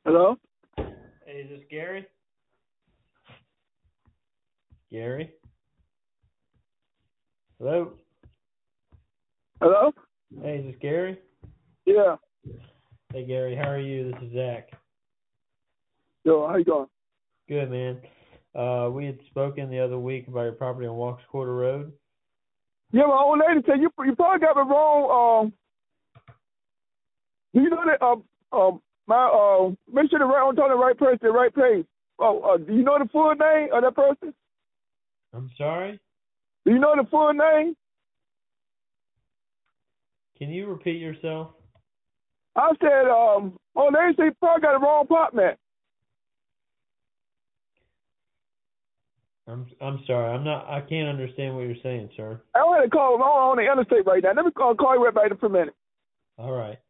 Hello? Hey, is this Gary? Gary? Hello? Hello? Hey, is this Gary? Yeah. Hey, Gary, how are you? This is Zach. Yo, how you doing? Good, man. We had spoken the other week about your property on Walks Quarter Road. Yeah, my old lady said you probably got it wrong. Do you know that make sure I'm talking the right person, the right place. Do you know the full name of that person? I'm sorry? Do you know the full name? Can you repeat yourself? I said, old lady said you probably got the wrong apartment. I'm sorry. I can't understand what you're saying, sir. I don't have to call. I'm on the interstate right now. Let me call you right back in a minute. All right.